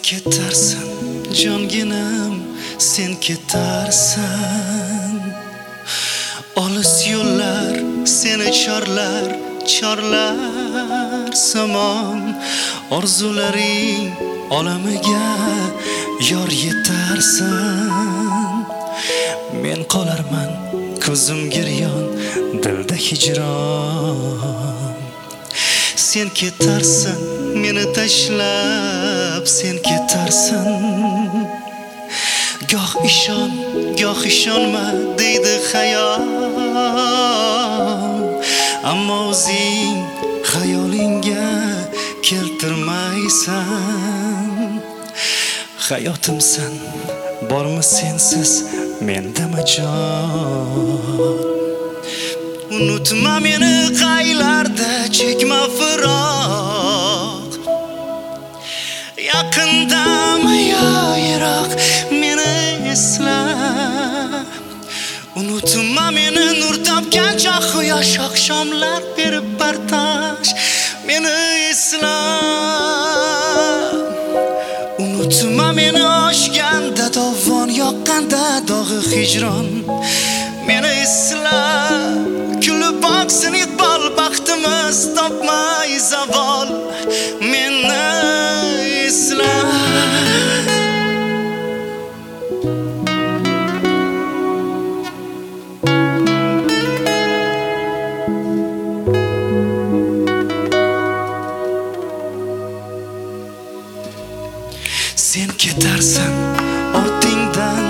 ketarsan jonginam, sen ketarsan. Olis yo'llar seni chorlar, chorlar samon. Orzularing olamiga yor yetarsan. Men qolarman ko'zim giryon, dilda hijron. Sen ketarsan meni tashlab, sen ketarsan. Goh ishon, goh ishonma deydi xayol. Ammo o'zing xayolingga keltirmaysan. Hayotimsan, bormi sensiz menda majon. Unutma meni qaylarda, chekma firoq. Yaqindami yo yiroq, meni esla. Unutma meni nur topgan chog' quyosh oqshomlar berib bardosh, meni esla. Unutma meni oshganda dovon, yoqqanda dog'i hijron, meni esla. Kulib boqsin iqbol, baxtimiz topmay zavol, meni esla. Sen ketarsan, ortingdan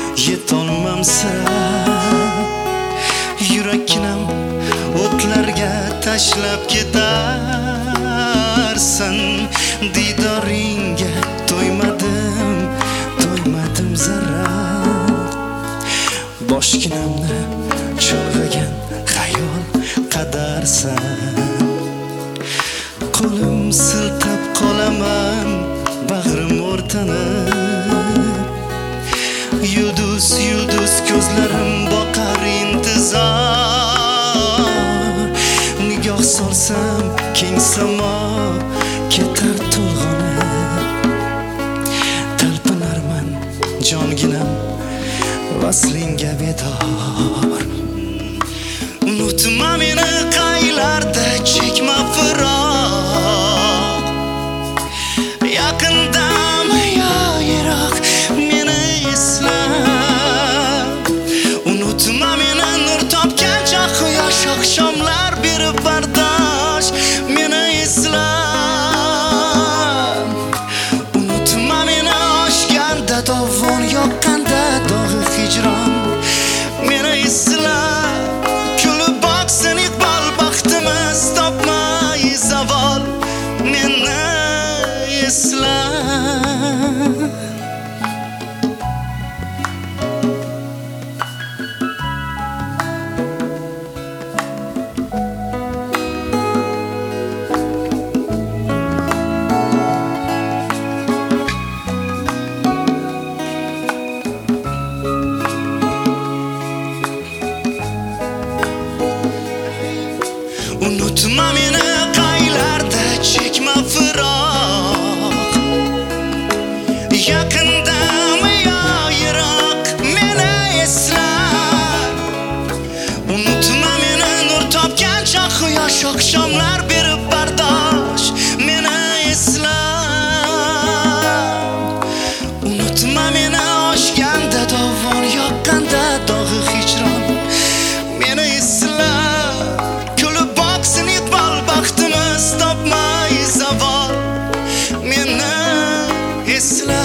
yetolmamsan. Yuraknam o'tlarga tashlab ketarsan. Didoringga to'ymadim, to'ymadim zarra. Boshginamni chulg'agan xayol qadarsan. Qo'lim siltab qolaman, bag'rim o'rtanib. Yulduz, yulduz ko'zlarim boqar intizor. Nigoh solsam keng samo ketar to'lg'onib. Talpinarman jonginam, vaslingga bedor. Unutma meni qaylarda, chekma firoq. Yaqindami yo yiroq, meni esla. Unutma meni nur topgan chog' quyosh oqshomlar berib bardosh, meni esla. Unutma meni oshganda dovon, yoqqanda dog'i hijron, meni esla. Kulib boqsin iqbol, baxtimiz topmay zavol, meni esla. Unutma meni qaylarda, chekma firoq. Yaqindami yo yiroq, meni esla. Unutma meni nur topgan chog' quyosh oqshomlar berib bardosh, meni esla. Unutma meni oshganda dovon, yoqqanda dog'i hijron, meni esla. Kulib boqsin iqbol, baxtimiz topmay zavol, meni esla.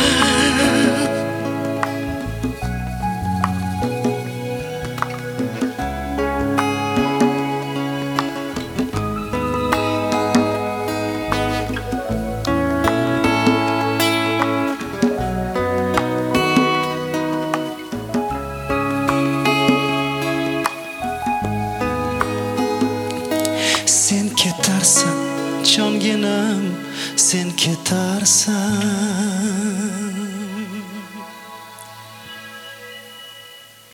Sen ketarsan jonginam, sen ketarsan.